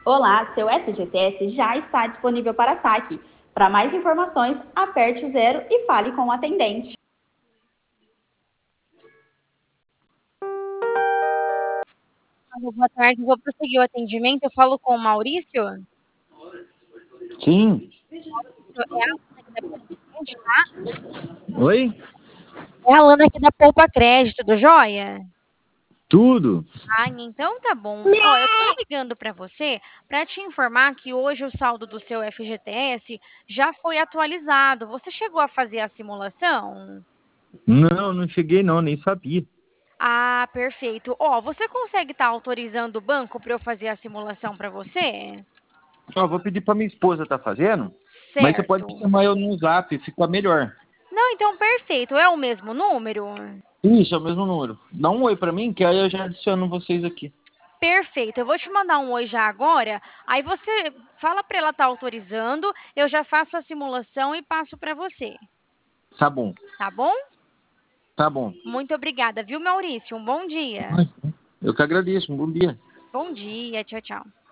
Olá, seu FGTS já está disponível para saque. Para mais informações, aperte o 0 e fale com o atendente. Boa tarde, vou prosseguir o atendimento. Eu falo com o Maurício. Sim. Maurício, é a Alana aqui da Poupa Crédito, tá? Oi? É a Alana aqui da Poupa Crédito, do Joia? Tudo. Ah, então tá bom. Ó, eu tô ligando para você para te informar que hoje o saldo do seu FGTS já foi atualizado. Você chegou a fazer a simulação? Não cheguei não, nem sabia. Ah, perfeito. Ó, você consegue estar autorizando o banco para eu fazer a simulação para você? Ó, vou pedir pra minha esposa tá fazendo, mas você pode Certo. chamar eu no Zap, fica melhor. Não, então perfeito. É o mesmo número? Isso, é o mesmo número. Dá um oi pra mim, que aí eu já adiciono vocês aqui. Perfeito. Eu vou te mandar um oi já agora. Aí você fala para ela estar autorizando, eu já faço a simulação e passo para você. Tá bom, Tá bom? tá bom. Muito obrigada, viu, Maurício? Um bom dia. Eu que agradeço, um bom dia. Bom dia. Tchau, tchau.